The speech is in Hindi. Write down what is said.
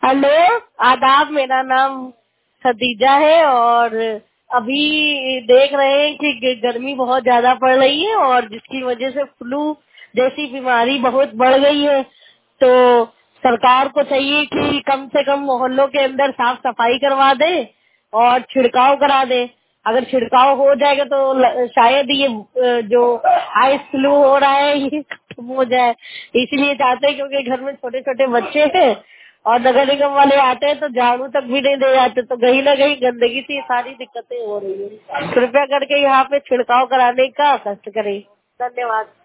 हेलो, आदाब। मेरा नाम खदीजा है और अभी देख रहे हैं कि गर्मी बहुत ज्यादा पड़ रही है और जिसकी वजह से फ्लू जैसी बीमारी बहुत बढ़ गई है। तो सरकार को चाहिए कि कम से कम मोहल्लों के अंदर साफ सफाई करवा दे और छिड़काव करा दे। अगर छिड़काव हो जाएगा तो शायद ये जो आइस फ्लू हो रहा है ये खत्म हो जाए। इसलिए चाहते हैं क्योंकि घर में छोटे छोटे बच्चे हैं और नगर निगम वाले आते हैं तो झाड़ू तक भी नहीं दे जाते, तो कहीं ना कहीं गंदगी से ये सारी दिक्कतें हो रही है। कृपया करके यहाँ पे छिड़काव कराने का कष्ट करें। धन्यवाद।